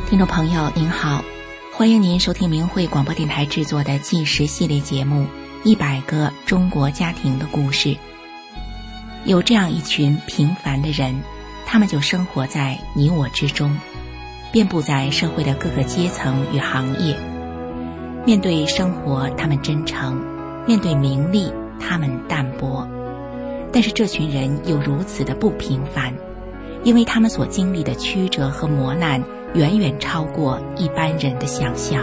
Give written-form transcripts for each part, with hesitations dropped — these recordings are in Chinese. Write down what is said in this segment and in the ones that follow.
听众朋友您好，欢迎您收听明慧广播电台制作的纪实系列节目100个中国家庭的故事。有这样一群平凡的人，他们就生活在你我之中，遍布在社会的各个阶层与行业。面对生活他们真诚，面对名利他们淡薄，但是这群人又如此的不平凡，因为他们所经历的曲折和磨难远远超过一般人的想象。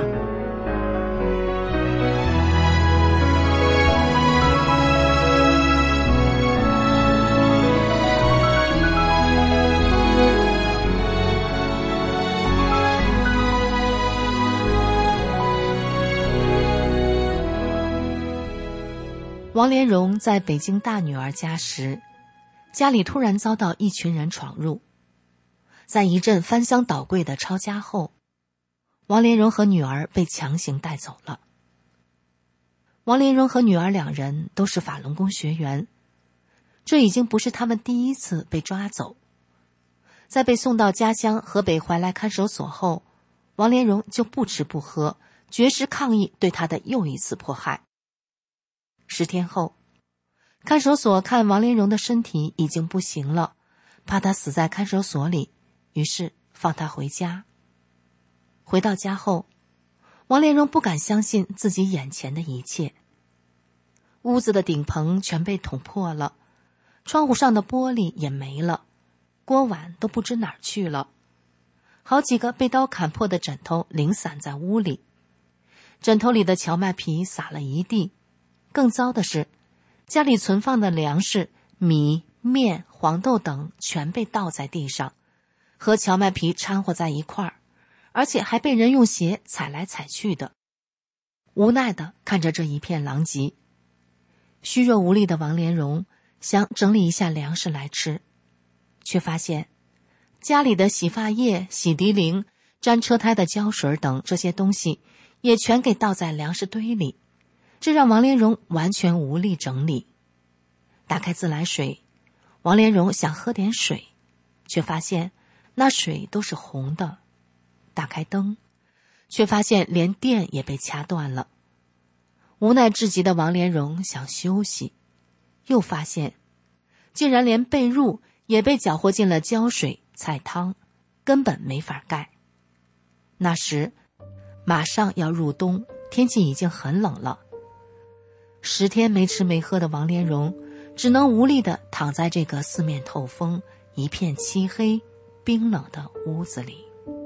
王莲蓉在北京大女儿家时，家里突然遭到一群人闯入，在一阵翻箱倒柜的抄家后，王莲蓉和女儿被强行带走了。王莲蓉和女儿两人都是法轮功学员，这已经不是他们第一次被抓走。在被送到家乡河北怀来看守所后，王莲蓉就不吃不喝，绝食抗议对她的又一次迫害。10天后，看守所看王莲蓉的身体已经不行了，怕她死在看守所里，于是放她回家。回到家后，王莲蓉不敢相信自己眼前的一切。屋子的顶棚全被捅破了，窗户上的玻璃也没了，锅碗都不知哪儿去了。好几个被刀砍破的枕头零散在屋里，枕头里的荞麦皮撒了一地。更糟的是，家里存放的粮食、米、面、黄豆等全被倒在地上，和荞麦皮掺和在一块儿，而且还被人用鞋踩来踩去的。无奈地看着这一片狼藉，虚弱无力的王莲蓉想整理一下粮食来吃，却发现家里的洗发液、洗涤灵、粘车胎的胶水等这些东西也全给倒在粮食堆里，这让王莲蓉完全无力整理。打开自来水，王莲蓉想喝点水，却发现那水都是红的。打开灯，却发现连电也被掐断了。无奈至极的王莲蓉想休息，又发现竟然连被褥也被搅和进了胶水、菜汤，根本没法盖。那时马上要入冬，天气已经很冷了。10天没吃没喝的王莲蓉只能无力地躺在这个四面透风、一片漆黑、冰冷的屋子里。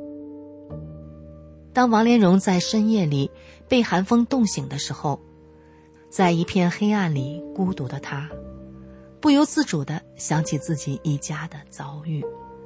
当王莲蓉在深夜里被寒风冻醒的时候，在一片黑暗里孤独的她，不由自主地想起自己一家的遭遇。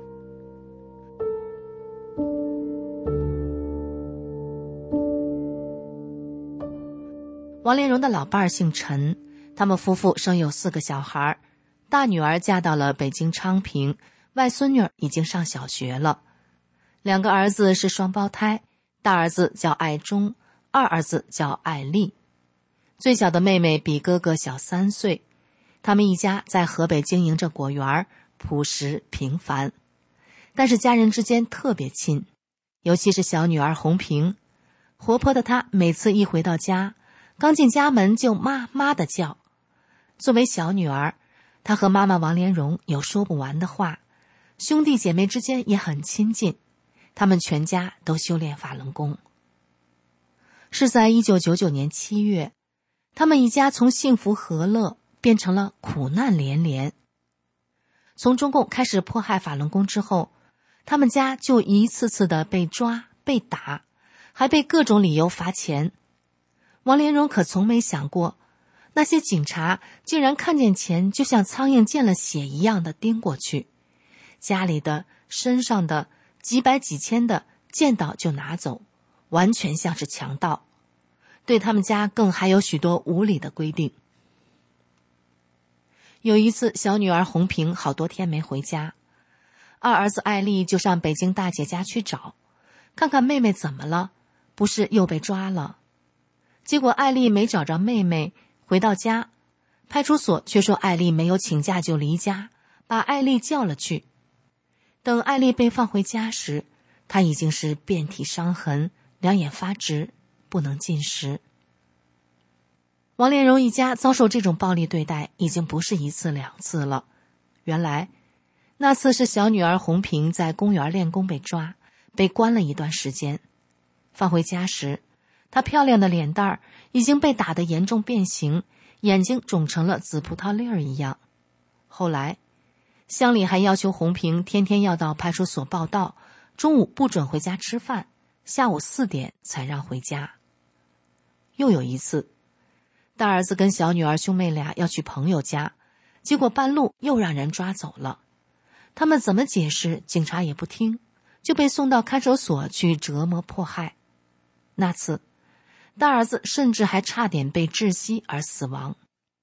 王莲蓉的老伴儿姓陈，他们夫妇生有4个小孩，大女儿嫁到了北京昌平，外孙女已经上小学了。2个儿子是双胞胎，大儿子叫爱忠，二儿子叫爱丽。最小的妹妹比哥哥小3岁。他们一家在河北经营着果园，朴实平凡，但是家人之间特别亲，尤其是小女儿红萍，活泼的她每次一回到家，刚进家门就妈妈的叫。作为小女儿，她和妈妈王莲蓉有说不完的话，兄弟姐妹之间也很亲近，他们全家都修炼法轮功。是在1999年7月，他们一家从幸福和乐变成了苦难连连。从中共开始迫害法轮功之后，他们家就一次次的被抓、被打，还被各种理由罚钱。王莲蓉可从没想过，那些警察竟然看见钱就像苍蝇见了血一样的盯过去，家里的、身上的、几百几千的见到就拿走，完全像是强盗。对他们家更还有许多无理的规定。有一次，小女儿红萍好多天没回家，二儿子艾丽就上北京大姐家去找，看看妹妹怎么了，不是又被抓了。结果艾丽没找着妹妹，回到家，派出所却说艾丽没有请假就离家，把艾丽叫了去。等艾丽被放回家时， 他已经是遍体伤痕，两眼发直，不能进食。王连荣一家遭受这种暴力对待已经不是一次两次了。原来那次是小女儿红萍在公园练功被抓，被关了一段时间。放回家时，她漂亮的脸蛋儿已经被打得严重变形，眼睛肿成了紫葡萄粒儿一样。后来乡里还要求红萍天天要到派出所报到，中午不准回家吃饭，下午4点才让回家。又有一次，大儿子跟小女儿兄妹俩要去朋友家，结果半路又让人抓走了。他们怎么解释，警察也不听，就被送到看守所去折磨迫害。那次大儿子甚至还差点被窒息而死亡。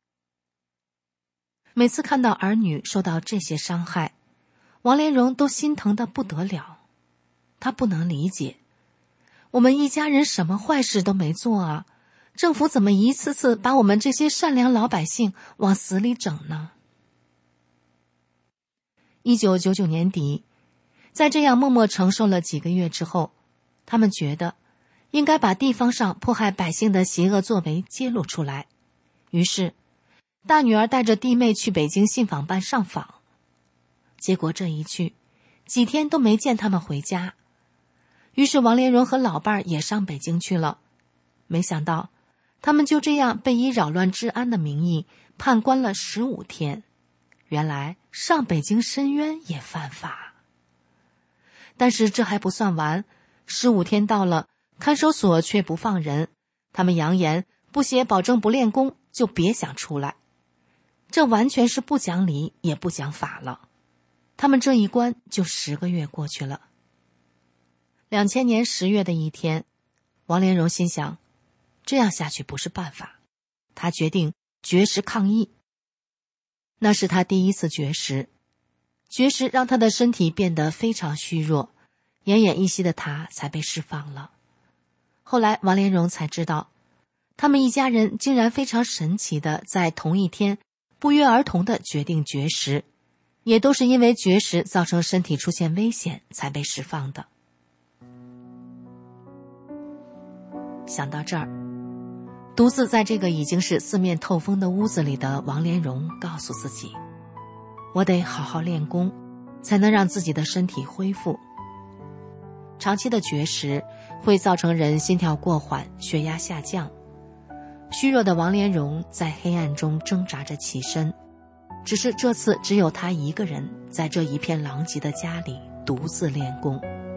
每次看到儿女受到这些伤害，王连荣都心疼得不得了。他不能理解，我们一家人什么坏事都没做啊，政府怎么一次次把我们这些善良老百姓往死里整呢？1999年底，在这样默默承受了几个月之后，他们觉得应该把地方上迫害百姓的邪恶作为揭露出来。于是大女儿带着弟妹去北京信访办上访，结果这一去几天都没见他们回家。于是王连荣和老伴儿也上北京去了，没想到他们就这样被以扰乱治安的名义判关了15天。原来上北京申冤也犯法。但是这还不算完，15天到了，看守所却不放人，他们扬言不写保证不练功就别想出来。这完全是不讲理也不讲法了。他们这一关就10个月过去了。2000年10月的一天，王连荣心想，这样下去不是办法，他决定绝食抗议。那是他第一次绝食，绝食让他的身体变得非常虚弱，奄奄一息的他才被释放了。后来王连荣才知道，他们一家人竟然非常神奇的在同一天不约而同的决定绝食，也都是因为绝食造成身体出现危险才被释放的。想到这儿，独自在这个已经是四面透风的屋子里的王连荣告诉自己，我得好好练功，才能让自己的身体恢复。长期的绝食会造成人心跳过缓，血压下降。虚弱的王连荣在黑暗中挣扎着起身，只是这次只有他一个人在这一片狼藉的家里独自练功。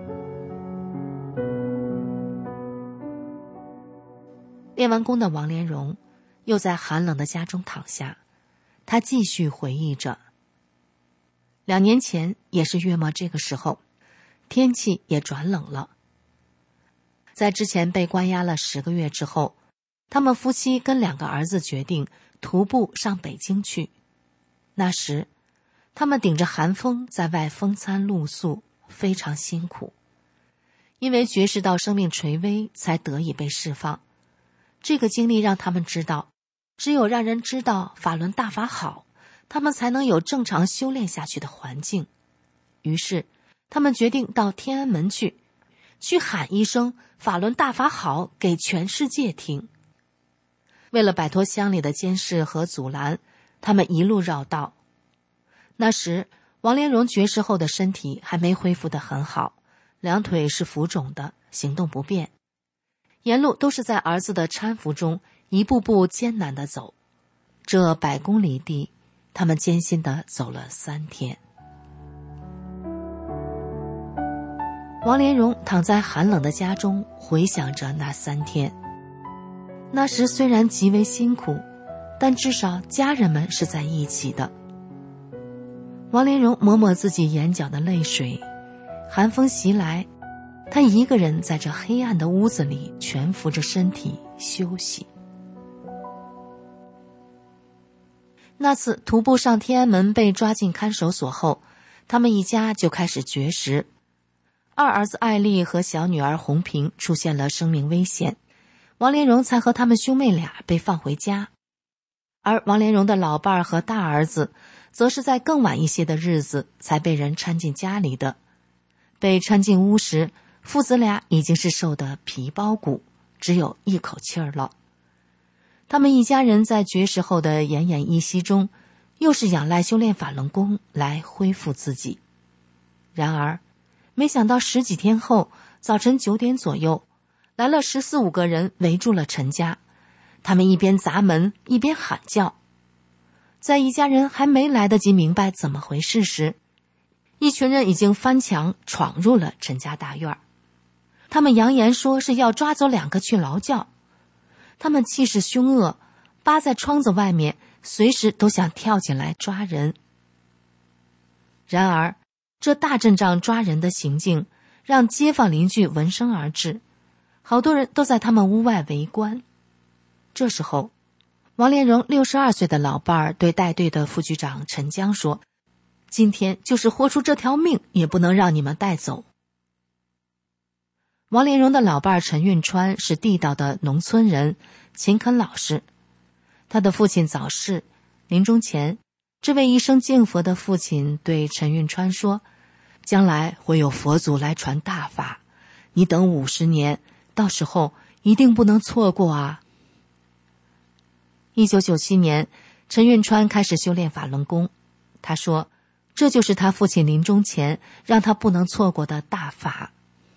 练完功的王连荣又在寒冷的家中躺下，他继续回忆着2年前也是月末这个时候，天气也转冷了。在之前被关押了10个月之后，他们夫妻跟2个儿子决定徒步上北京去。那时他们顶着寒风在外风餐露宿，非常辛苦。因为绝食到生命垂危才得以被释放。这个经历让他们知道，只有让人知道法轮大法好，他们才能有正常修炼下去的环境。于是他们决定到天安门去喊一声法轮大法好给全世界听。为了摆脱乡里的监视和阻拦，他们一路绕道。那时王连荣绝食后的身体还没恢复得很好，2腿是浮肿的，行动不便。沿路都是在儿子的搀扶中一步步艰难地走，这100公里地，他们艰辛地走了3天。王连荣躺在寒冷的家中，回想着那3天。那时虽然极为辛苦，但至少家人们是在一起的。王连荣抹抹自己眼角的泪水，寒风袭来，他一个人在这黑暗的屋子里蜷伏着身体休息。那次徒步上天安门被抓进看守所后，他们一家就开始绝食。二儿子艾丽和小女儿红萍出现了生命危险，王连荣才和他们兄妹俩被放回家。而王连荣的老伴儿和大儿子则是在更晚一些的日子才被人搀进家里的。 被搀进屋时，父子俩已经是瘦得皮包骨，只有一口气儿了。他们一家人在绝食后的奄奄一息中，又是仰赖修炼法轮功来恢复自己。然而没想到10几天后，早晨9点左右，来了14、15个人围住了陈家。他们一边砸门一边喊叫。在一家人还没来得及明白怎么回事时，一群人已经翻墙闯入了陈家大院。他们扬言说是要抓走2个去劳教。他们气势凶恶，扒在窗子外面，随时都想跳进来抓人。然而这大阵仗抓人的行径让街坊邻居闻声而至，好多人都在他们屋外围观。这时候王连荣62岁的老伴儿对带队的副局长陈江说，今天就是豁出这条命也不能让你们带走。王连荣的老伴儿陈运川是地道的农村人，勤恳老实。他的父亲早逝，临终前，这位一生敬佛的父亲对陈运川说，将来会有佛祖来传大法，你等50年，到时候一定不能错过啊。1997年，陈运川开始修炼法轮功。他说，这就是他父亲临终前让他不能错过的大法。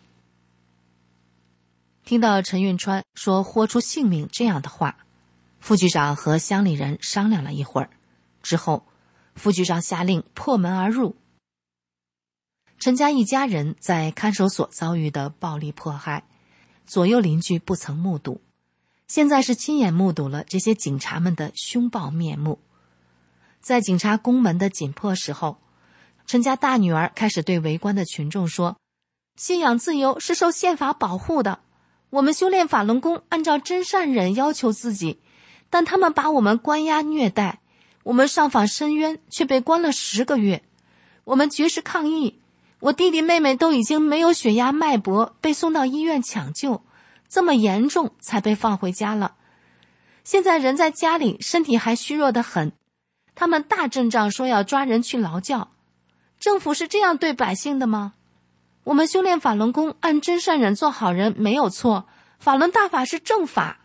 听到陈运川说豁出性命这样的话，副局长和乡里人商量了一会儿，之后副局长下令破门而入。陈家一家人在看守所遭遇的暴力迫害，左右邻居不曾目睹，现在是亲眼目睹了这些警察们的凶暴面目。在警察攻门的紧迫时候，陈家大女儿开始对围观的群众说，信仰自由是受宪法保护的，我们修炼法轮功按照真善忍要求自己，但他们把我们关押虐待，我们上访申冤却被关了10个月，我们绝食抗议，我弟弟妹妹都已经没有血压脉搏，被送到医院抢救，这么严重才被放回家了。现在人在家里身体还虚弱得很，他们大阵仗说要抓人去劳教，政府是这样对百姓的吗？我们修炼法轮功按真善忍做好人没有错，法轮大法是正法。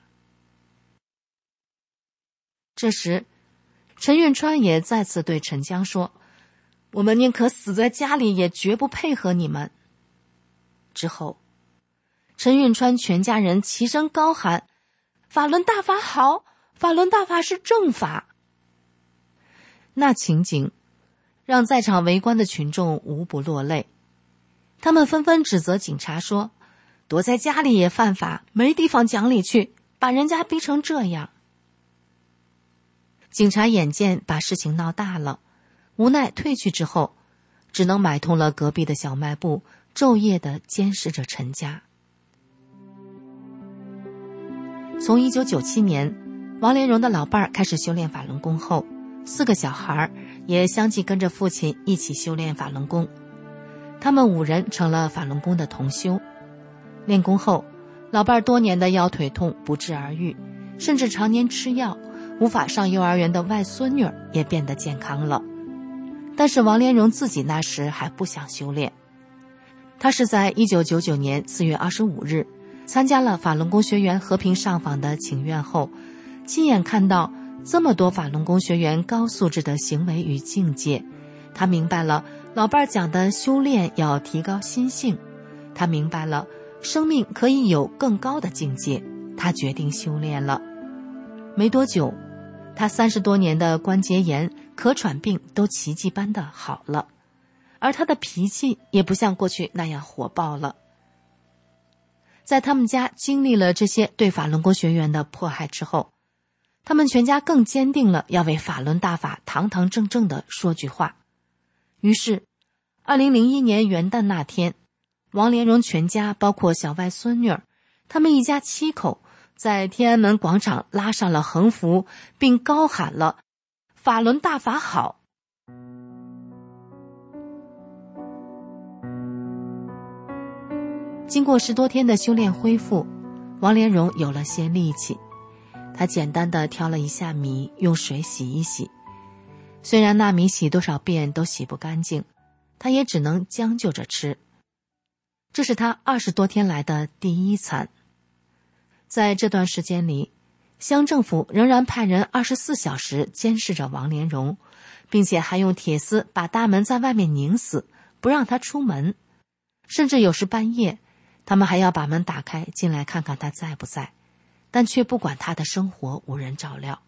这时陈运川也再次对陈江说，我们宁可死在家里也绝不配合你们。之后陈运川全家人齐声高喊，法轮大法好，法轮大法是正法。那情景让在场围观的群众无不落泪，他们纷纷指责警察说，躲在家里也犯法，没地方讲理去，把人家逼成这样。警察眼见把事情闹大了，无奈退去之后，只能买通了隔壁的小卖部，昼夜地监视着陈家。从1997年王连荣的老伴儿开始修炼法轮功后，4个小孩也相继跟着父亲一起修炼法轮功。他们5人成了法轮功的同修。练功后，老伴儿多年的腰腿痛不治而愈，甚至常年吃药，无法上幼儿园的外孙女也变得健康了。但是王连荣自己那时还不想修炼。他是在1999年4月25日参加了法轮功学员和平上访的请愿后，亲眼看到这么多法轮功学员高素质的行为与境界，他明白了老伴儿讲的修炼要提高心性，他明白了生命可以有更高的境界，他决定修炼了。没多久，他30多年的关节炎、咳喘病都奇迹般的好了，而他的脾气也不像过去那样火爆了。在他们家经历了这些对法轮功学员的迫害之后，他们全家更坚定了要为法轮大法堂堂正正地说句话。于是2001年元旦那天，王连荣全家包括小外孙女儿，他们一家7口在天安门广场拉上了横幅，并高喊了法轮大法好。经过10多天的修炼恢复，王连荣有了些力气。他简单的挑了一下米，用水洗一洗。虽然那米洗多少遍都洗不干净，他也只能将就着吃。 这是他20多天来的第一餐。在这段时间里，乡政府仍然派人24小时监视着王连荣，并且还用铁丝把大门在外面拧死，不让他出门。甚至有时半夜，他们还要把门打开进来看看他在不在，但却不管他的生活无人照料。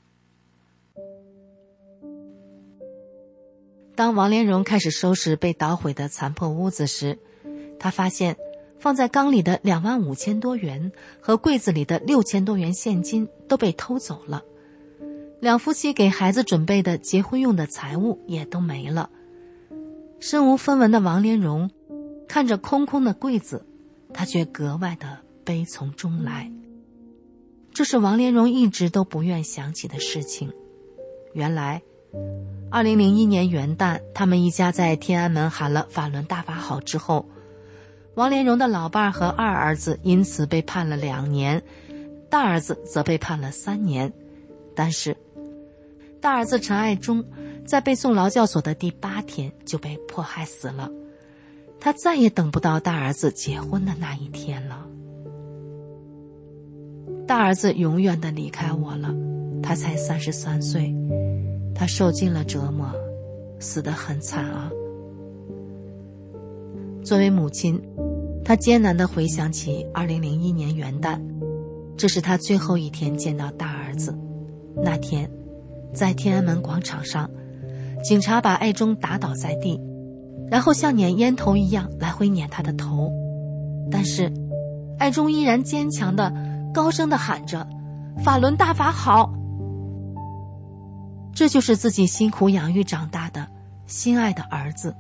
当王连荣开始收拾被捣毁的残破屋子时，他发现放在缸里的25000多元和柜子里的6000多元现金都被偷走了，两夫妻给孩子准备的结婚用的财物也都没了。身无分文的王连荣看着空空的柜子，他却格外的悲从中来。这是王连荣一直都不愿想起的事情。原来2001年元旦，他们一家在天安门喊了法轮大法好之后，王连荣的老伴和二儿子因此被判了2年，大儿子则被判了3年。但是大儿子陈爱忠在被送劳教所的第8天就被迫害死了，他再也等不到大儿子结婚的那一天了。大儿子永远地离开我了，他才33岁，他受尽了折磨，死得很惨啊。作为母亲，她艰难地回想起2001年元旦，这是她最后一天见到大儿子。那天在天安门广场上，警察把爱忠打倒在地，然后像撵烟头一样来回撵他的头，但是爱忠依然坚强地高声地喊着法轮大法好。这就是自己辛苦养育长大的心爱的儿子。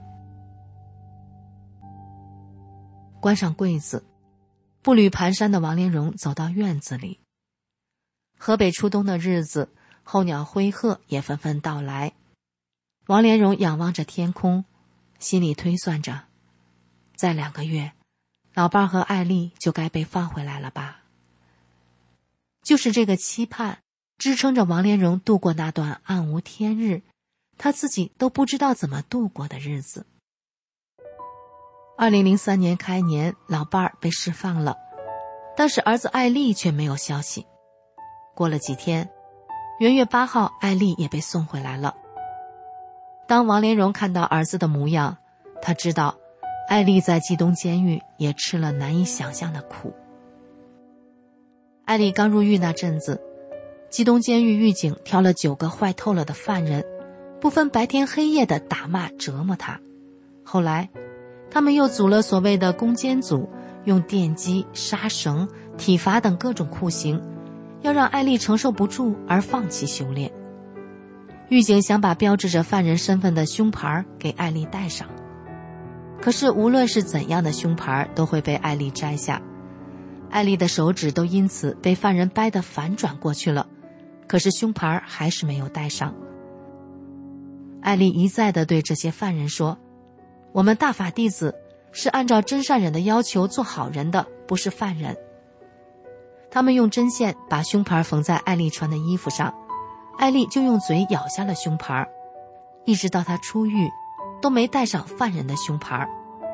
关上柜子，步履蹒跚的王连荣走到院子里。河北初冬的日子，候鸟灰鹤也纷纷到来。王连荣仰望着天空，心里推算着，再2个月，老伴和艾丽就该被放回来了吧。就是这个期盼支撑着王连荣度过那段暗无天日，他自己都不知道怎么度过的日子。2003年开年，老伴儿被释放了，但是儿子艾丽却没有消息。过了几天，元月8号，艾丽也被送回来了。当王连荣看到儿子的模样，他知道艾丽在冀东监狱也吃了难以想象的苦。艾丽刚入狱那阵子，冀东监狱狱警挑了9个坏透了的犯人，不分白天黑夜地打骂折磨他。后来他们又组了所谓的攻坚组，用电击、杀绳、体罚等各种酷刑，要让艾丽承受不住而放弃修炼。狱警想把标志着犯人身份的胸牌给艾丽戴上，可是无论是怎样的胸牌都会被艾丽摘下，艾丽的手指都因此被犯人掰得反转过去了，可是胸牌还是没有戴上。艾丽一再地对这些犯人说，我们大法弟子是按照真善忍的要求做好人的，不是犯人。他们用针线把胸牌缝在艾丽穿的衣服上，艾丽就用嘴咬下了胸牌，一直到她出狱都没戴上犯人的胸牌。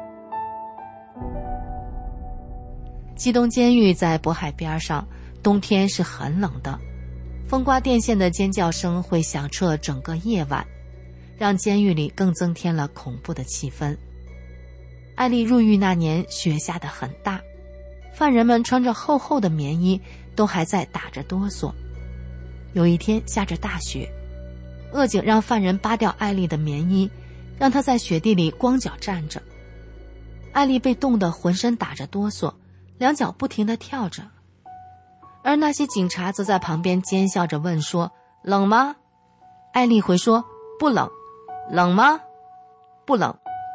冀东监狱在渤海边上，冬天是很冷的，风刮电线的尖叫声会响彻整个夜晚，让监狱里更增添了恐怖的气氛。艾丽入狱那年，雪下得很大，犯人们穿着厚厚的棉衣，都还在打着哆嗦。有一天下着大雪，恶警让犯人扒掉艾丽的棉衣，让她在雪地里光脚站着。艾丽被冻得浑身打着哆嗦，两脚不停地跳着，而那些警察则在旁边奸笑着问说，冷吗？艾丽回说，不冷。冷吗？不冷。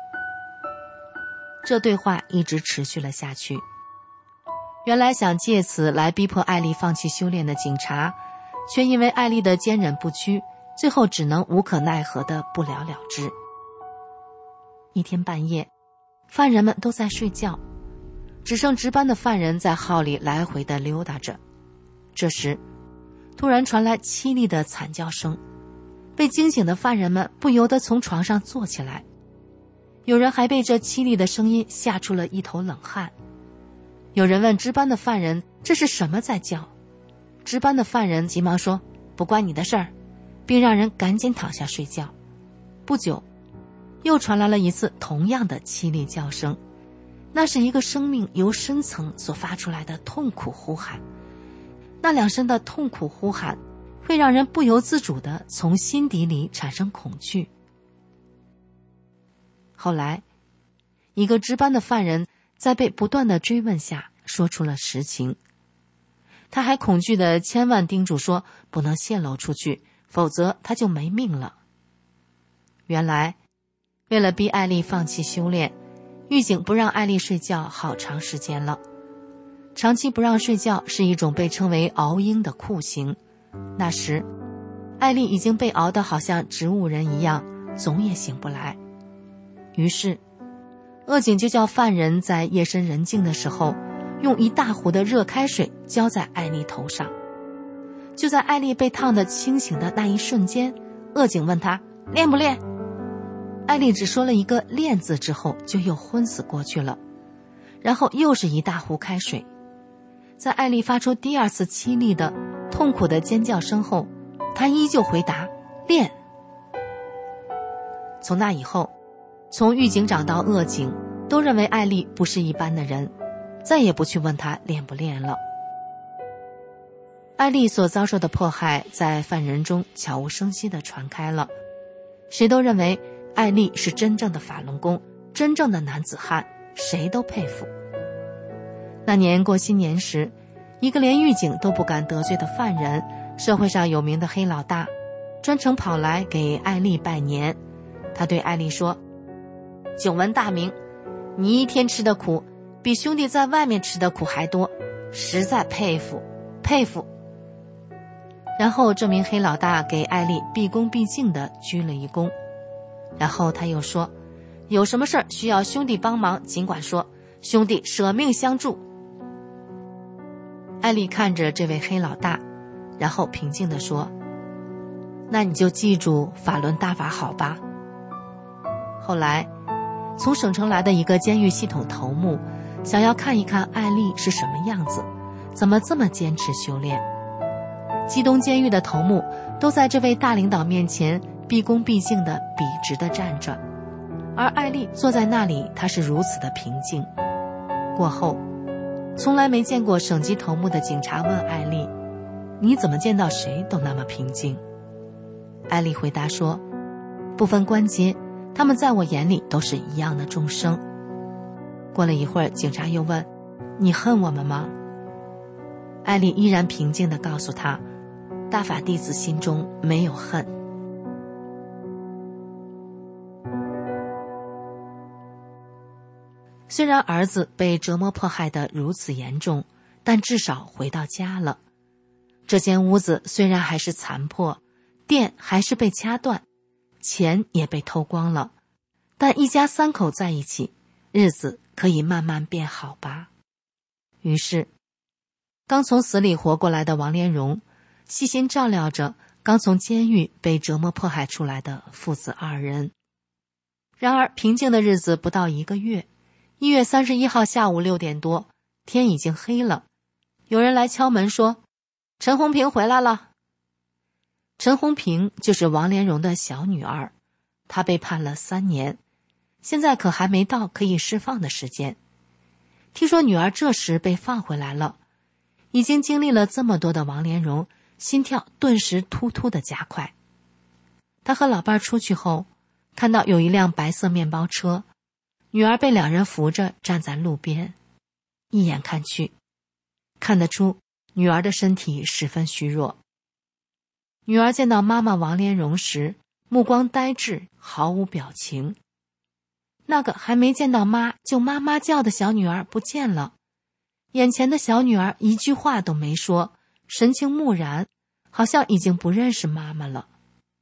这对话一直持续了下去。原来想借此来逼迫艾丽放弃修炼的警察，却因为艾丽的坚忍不屈，最后只能无可奈何地不了了之。一天半夜，犯人们都在睡觉，只剩值班的犯人在号里来回地溜达着。这时突然传来凄厉的惨叫声，被惊醒的犯人们不由得从床上坐起来。 有人还被这凄厉的声音吓出了一头冷汗。有人问值班的犯人这是什么在叫，值班的犯人急忙说不关你的事儿，并让人赶紧躺下睡觉。不久，又传来了一次同样的凄厉叫声，那是一个生命由深层所发出来的痛苦呼喊。那两声的痛苦呼喊会让人不由自主地从心底里产生恐惧。后来，一个值班的犯人在被不断的追问下说出了实情。他还恐惧地千万叮嘱说不能泄露出去，否则他就没命了。原来，为了逼艾丽放弃修炼，狱警不让艾丽睡觉好长时间了。长期不让睡觉是一种被称为熬鹰的酷刑。那时，艾丽已经被熬得好像植物人一样，总也醒不来。于是，恶警就叫犯人在夜深人静的时候，用一大壶的热开水浇在艾丽头上。就在艾丽被烫得清醒的那一瞬间，恶警问她练不练。艾丽只说了一个练字之后，就又昏死过去了。然后又是一大壶开水。在艾丽发出第二次凄厉的痛苦的尖叫声后，她依旧回答练。从那以后，从狱警长到恶警都认为艾丽不是一般的人，再也不去问她练不练了。艾丽所遭受的迫害在犯人中悄无声息地传开了，谁都认为艾丽是真正的法轮功，真正的男子汉，谁都佩服。那年过新年时，一个连狱警都不敢得罪的犯人，社会上有名的黑老大，专程跑来给艾丽拜年。他对艾丽说，久闻大名，你一天吃的苦比兄弟在外面吃的苦还多，实在佩服佩服。然后这名黑老大给艾丽毕恭毕敬地鞠了一躬。然后他又说，有什么事儿需要兄弟帮忙尽管说，兄弟舍命相助。艾丽看着这位黑老大，然后平静地说，那你就记住法轮大法好吧。后来，从省城来的一个监狱系统头目想要看一看艾丽是什么样子，怎么这么坚持修炼。基东监狱的头目都在这位大领导面前毕恭毕敬地笔直地站着，而艾丽坐在那里，她是如此的平静。过后，从来没见过省级头目的警察问艾丽，你怎么见到谁都那么平静？艾丽回答说，不分关节，他们在我眼里都是一样的众生。过了一会儿，警察又问，你恨我们吗？艾丽依然平静地告诉他，大法弟子心中没有恨。虽然儿子被折磨迫害得如此严重，但至少回到家了。这间屋子虽然还是残破，电还是被掐断，钱也被偷光了，但一家三口在一起，日子可以慢慢变好吧。于是，刚从死里活过来的王连荣细心照料着刚从监狱被折磨迫害出来的父子二人。然而平静的日子不到1个月，1月31号下午6点多，天已经黑了。有人来敲门说，陈红平回来了。陈红平就是王连荣的小女儿，她被判了3年，现在可还没到可以释放的时间。听说女儿这时被放回来了，已经经历了这么多的王连荣心跳顿时突突的加快。他和老伴出去后，看到有一辆白色面包车，女儿被2人扶着站在路边。一眼看去，看得出女儿的身体十分虚弱。女儿见到妈妈王连荣时，目光呆滞，毫无表情。那个还没见到妈就妈妈叫的小女儿不见了，眼前的小女儿一句话都没说，神情木然，好像已经不认识妈妈了。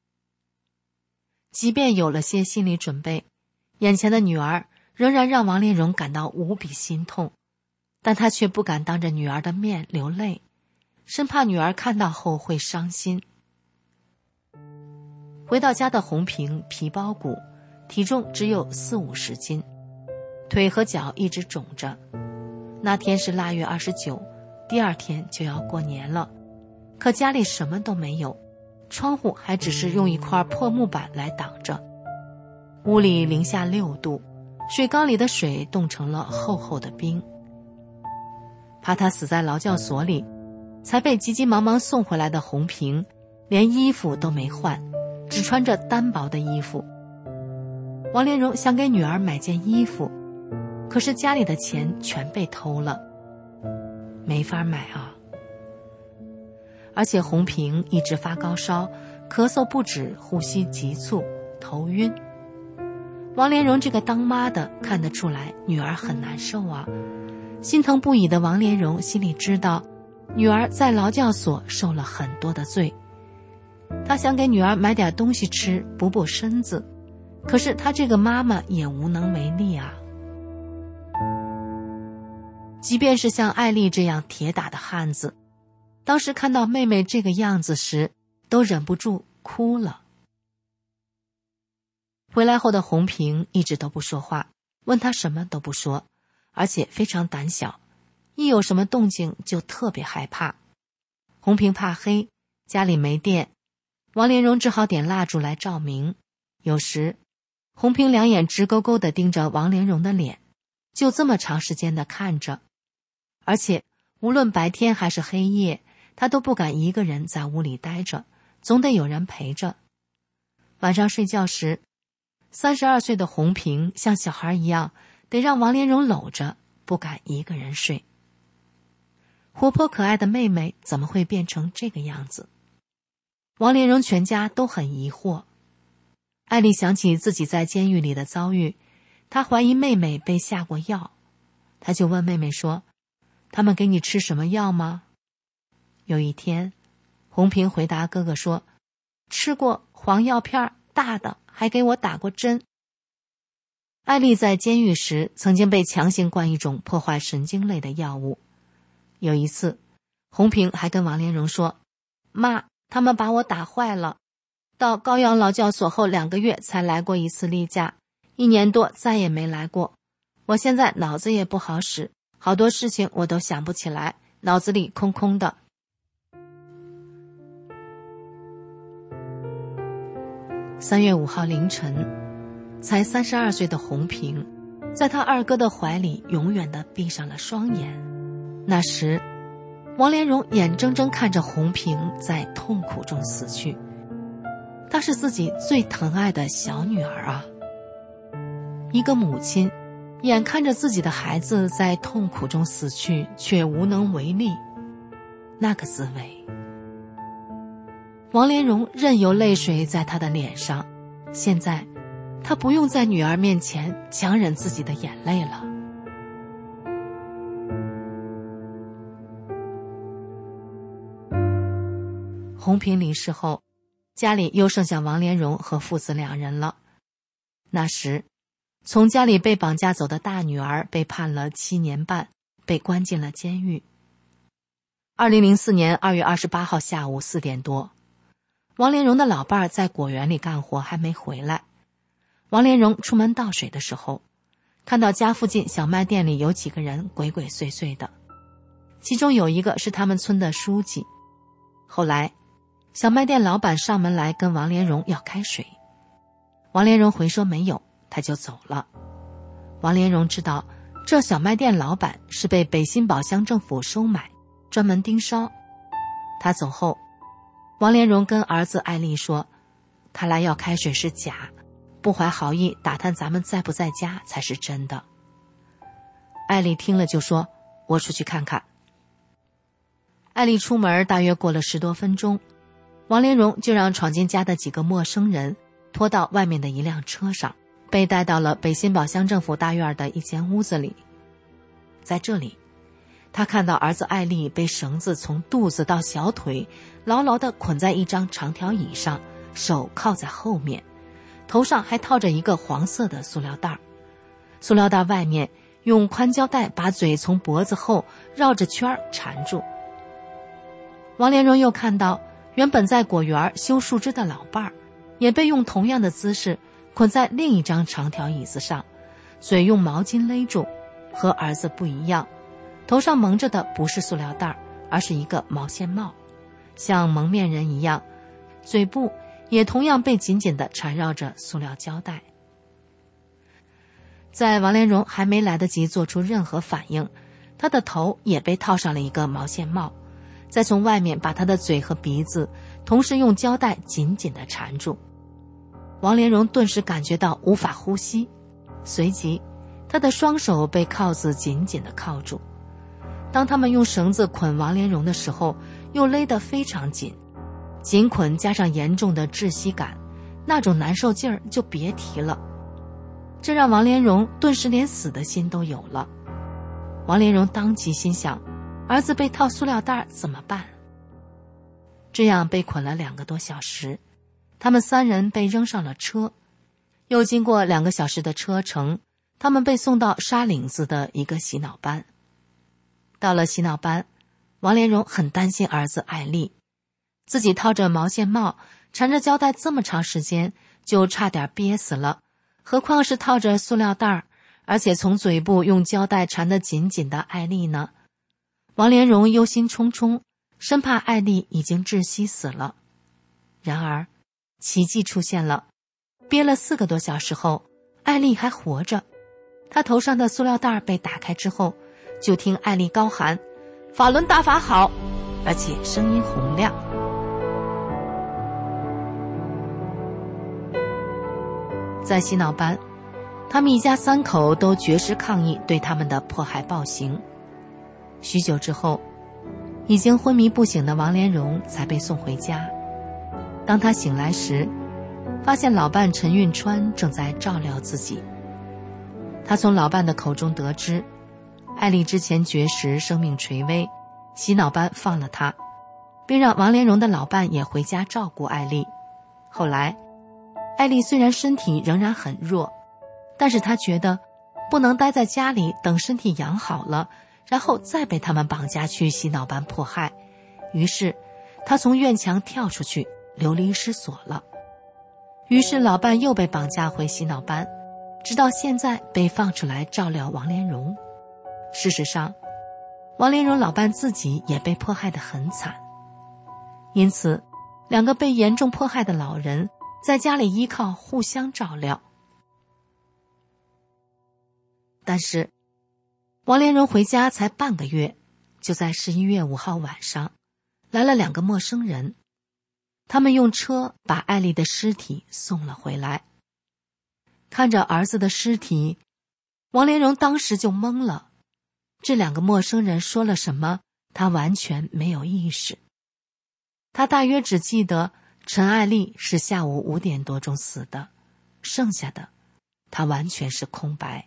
即便有了些心理准备，眼前的女儿仍然让王连荣感到无比心痛，但他却不敢当着女儿的面流泪，生怕女儿看到后会伤心。回到家的红平皮包骨， 体重只有40-50斤，腿和脚一直肿着。那天是腊月29，第2天就要过年了，可家里什么都没有，窗户还只是用一块破木板来挡着。屋里零下6度，水缸里的水冻成了厚厚的冰。怕他死在劳教所里，才被急急忙忙送回来的红萍连衣服都没换，只穿着单薄的衣服。王莲蓉想给女儿买件衣服，可是家里的钱全被偷了，没法买啊。而且红萍一直发高烧，咳嗽不止，呼吸急促，头晕。王莲蓉这个当妈的看得出来女儿很难受啊。心疼不已的王莲蓉心里知道女儿在劳教所受了很多的罪，她想给女儿买点东西吃补补身子，可是她这个妈妈也无能为力啊。即便是像艾丽这样铁打的汉子，当时看到妹妹这个样子时都忍不住哭了。回来后的红萍一直都不说话，问她什么都不说，而且非常胆小，一有什么动静就特别害怕。红萍怕黑，家里没电，王莲蓉只好点蜡烛来照明。有时红萍两眼直勾勾地盯着王莲蓉的脸，就这么长时间地看着，而且无论白天还是黑夜，她都不敢一个人在屋里待着，总得有人陪着。晚上睡觉时，32岁的红萍像小孩一样得让王莲蓉搂着，不敢一个人睡。活泼可爱的妹妹怎么会变成这个样子？王莲蓉全家都很疑惑。艾丽想起自己在监狱里的遭遇，她怀疑妹妹被下过药，她就问妹妹说：“他们给你吃什么药吗？”有一天，红萍回答哥哥说：“吃过黄药片，大的，还给我打过针。”艾丽在监狱时曾经被强行灌一种破坏神经类的药物。有一次，红萍还跟王莲蓉说：“妈，他们把我打坏了，到高阳劳教所后2个月才来过一次例假，1年多再也没来过。我现在脑子也不好使，好多事情我都想不起来，脑子里空空的。”3月5号凌晨，才32岁的红萍在她二哥的怀里永远地闭上了双眼。那时王莲蓉眼睁睁看着红萍在痛苦中死去，她是自己最疼爱的小女儿啊。一个母亲眼看着自己的孩子在痛苦中死去，却无能为力，那个滋味。王莲蓉任由泪水在她的脸上，现在她不用在女儿面前强忍自己的眼泪了。红萍离世后，家里又剩下王莲蓉和父子2人了。那时，从家里被绑架走的大女儿被判了7年半，被关进了监狱。2004年2月28号下午4点多，王莲蓉的老伴儿在果园里干活还没回来。王莲蓉出门倒水的时候，看到家附近小卖店里有几个人鬼鬼祟祟的，其中有一个是他们村的书记。后来小卖店老板上门来跟王莲蓉要开水，王莲蓉回说没有，他就走了。王莲蓉知道这小卖店老板是被北新堡乡政府收买，专门盯梢。他走后，王莲蓉跟儿子艾丽说，他来要开水是假，不怀好意打探咱们在不在家才是真的。艾丽听了就说，我出去看看。艾丽出门大约过了10多分钟，王莲蓉就让闯进家的几个陌生人拖到外面的一辆车上，被带到了北新堡乡政府大院的一间屋子里。在这里，他看到儿子艾丽被绳子从肚子到小腿牢牢地捆在一张长条椅上，手靠在后面，头上还套着一个黄色的塑料袋，塑料袋外面用宽胶带把嘴从脖子后绕着圈缠住。王莲蓉又看到原本在果园修树枝的老伴儿，也被用同样的姿势捆在另一张长条椅子上，嘴用毛巾勒住，和儿子不一样，头上蒙着的不是塑料袋，而是一个毛线帽，像蒙面人一样，嘴部也同样被紧紧地缠绕着塑料胶带。在王连荣还没来得及做出任何反应，他的头也被套上了一个毛线帽，再从外面把他的嘴和鼻子同时用胶带紧紧地缠住。王连荣顿时感觉到无法呼吸，随即他的双手被铐子紧紧地铐住。当他们用绳子捆王连荣的时候，又勒得非常紧，紧捆加上严重的窒息感，那种难受劲儿就别提了。这让王连荣顿时连死的心都有了。王连荣当即心想，儿子被套塑料袋怎么办？这样被捆了2个多小时，他们3人被扔上了车，又经过2个小时的车程，他们被送到沙岭子的一个洗脑班。到了洗脑班，王连荣很担心儿子艾丽，自己套着毛线帽，缠着胶带这么长时间，就差点憋死了，何况是套着塑料袋，而且从嘴部用胶带缠得紧紧的艾丽呢？王连荣忧心忡忡，生怕艾丽已经窒息死了。然而奇迹出现了，憋了4个多小时后，艾丽还活着。她头上的塑料袋被打开之后，就听艾丽高喊：“法轮大法好！”而且声音洪亮。在洗脑班，他们一家3口都绝食抗议对他们的迫害暴行。许久之后，已经昏迷不醒的王连荣才被送回家。当他醒来时，发现老伴陈运川正在照料自己。他从老伴的口中得知，艾丽之前绝食，生命垂危，洗脑班放了她，并让王连荣的老伴也回家照顾艾丽。后来艾丽虽然身体仍然很弱，但是她觉得不能待在家里等身体养好了，然后再被他们绑架去洗脑班迫害，于是她从院墙跳出去，流离失所了。于是老伴又被绑架回洗脑班，直到现在被放出来照料王连荣。事实上，王连荣老伴自己也被迫害得很惨，因此2个被严重迫害的老人在家里依靠互相照料。但是王连荣回家才半个月，就在11月5号晚上，来了2个陌生人，他们用车把艾丽的尸体送了回来。看着儿子的尸体，王连荣当时就懵了。这2个陌生人说了什么，他完全没有意识。他大约只记得陈艾丽是下午5点多钟死的，剩下的他完全是空白。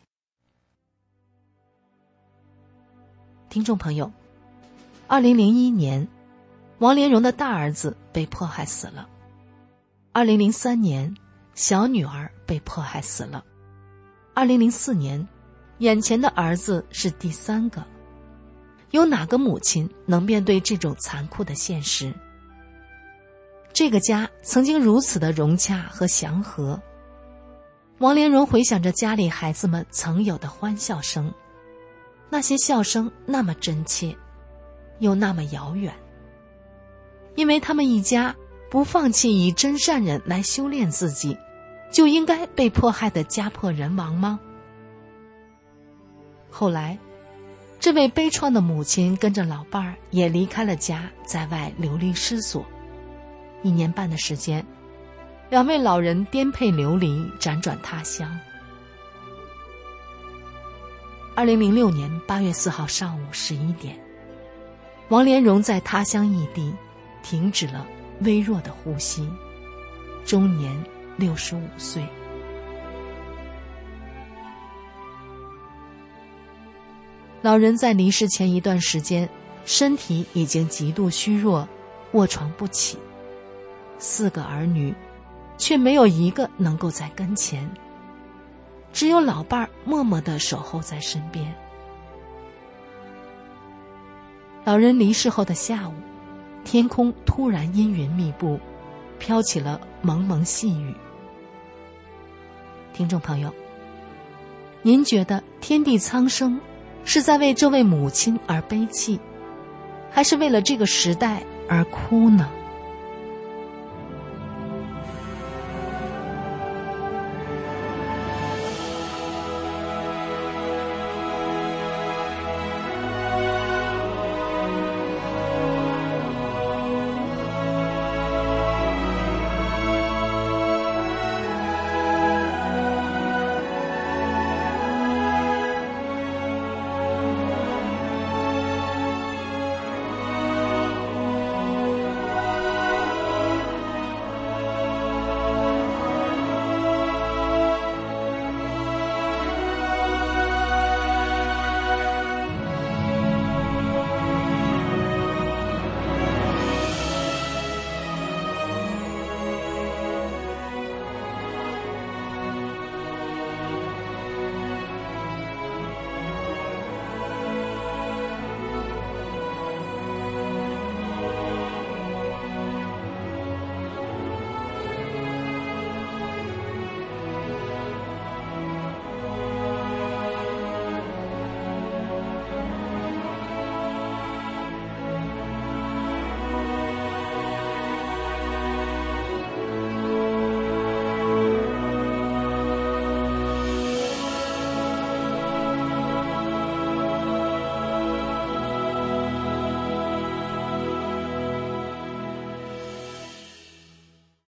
听众朋友，2001年，王连荣的大儿子被迫害死了。2003年，小女儿被迫害死了。2004年，眼前的儿子是第3个。有哪个母亲能面对这种残酷的现实？这个家曾经如此的融洽和祥和。王连荣回想着家里孩子们曾有的欢笑声，那些笑声那么真切，又那么遥远。因为他们一家不放弃以真善忍来修炼自己，就应该被迫害得家破人亡吗？后来，这位悲怆的母亲跟着老伴儿也离开了家，在外流离失所。1年半的时间，2位老人颠沛流离，辗转他乡。2006年8月4号上午11点，王连荣在他乡异地停止了微弱的呼吸，终年65岁。老人在离世前一段时间，身体已经极度虚弱，卧床不起。4个儿女，却没有一个能够在跟前，只有老伴儿默默地守候在身边。老人离世后的下午，天空突然阴云密布，飘起了蒙蒙细雨。 听众朋友，您觉得天地苍生是在为这位母亲而悲泣，还是为了这个时代而哭呢？